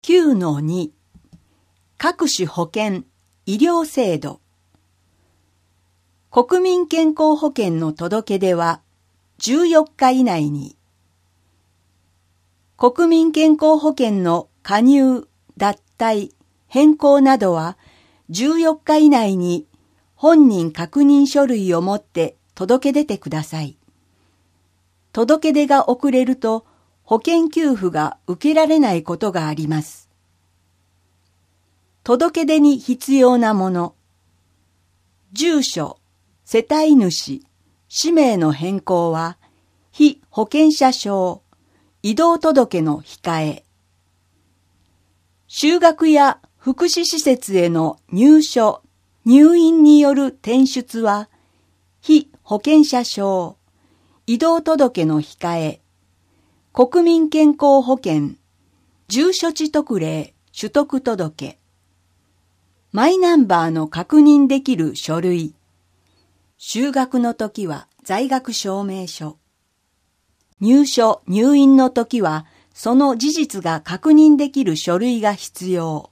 9-2 各種保険・医療制度。国民健康保険の届け出は14日以内に、国民健康保険の加入、脱退、変更などは14日以内に本人確認書類を持って届け出てください。届け出が遅れると保険給付が受けられないことがあります。届け出に必要なもの。住所、世帯主、氏名の変更は、被保険者証、移動届の控え。就学や福祉施設への入所、入院による転出は、被保険者証、移動届の控え。国民健康保険、住所地特例、取得届。マイナンバーの確認できる書類。就学の時は在学証明書。入所・入院の時はその事実が確認できる書類が必要。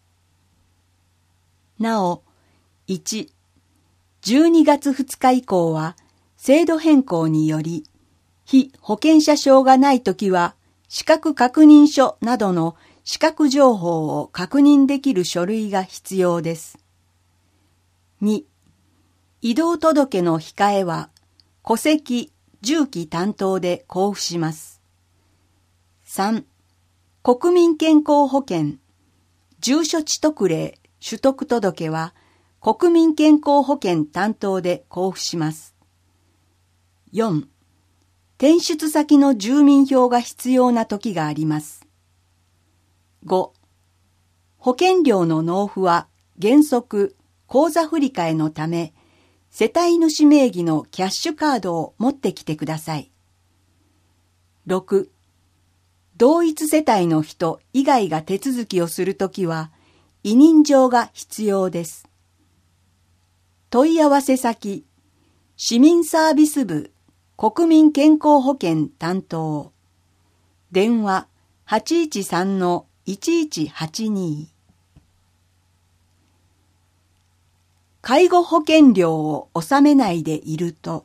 なお、1、12月2日以降は制度変更により、被保険者証がない時は資格確認書などの資格情報を確認できる書類が必要です。2、移動届の控えは戸籍・住基担当で交付します。3、国民健康保険、住所地特例・取得届は国民健康保険担当で交付します。4、転出先の住民票が必要な時があります。5、保険料の納付は原則口座振替のため、世帯主名義のキャッシュカードを持ってきてください。6、同一世帯の人以外が手続きをするときは、委任状が必要です。問い合わせ先、市民サービス部国民健康保険担当。電話813-1182。介護保険料を納めないでいると、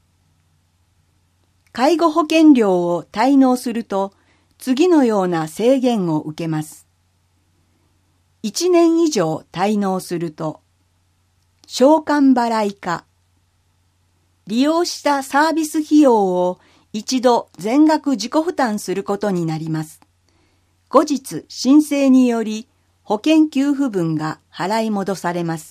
介護保険料を滞納すると、次のような制限を受けます。1年以上滞納すると、償還払いか、利用したサービス費用を一度全額自己負担することになります。後日申請により保険給付分が払い戻されます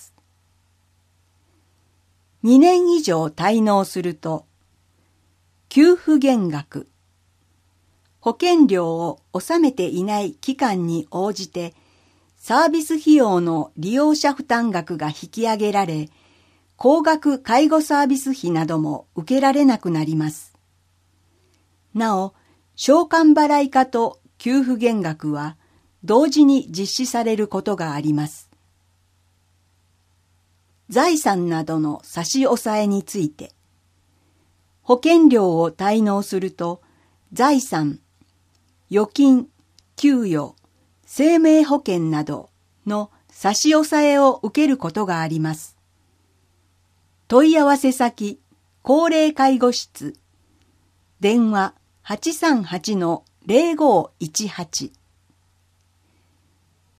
。2年以上滞納すると、給付減額。保険料を納めていない期間に応じて、サービス費用の利用者負担額が引き上げられ、高額介護サービス費なども受けられなくなります。なお、償還払いかと給付減額は同時に実施されることがあります。財産などの差し押さえについて、保険料を滞納すると、財産、預金、給与、生命保険などの差し押さえを受けることがあります。問い合わせ先、高齢介護室、電話838-0518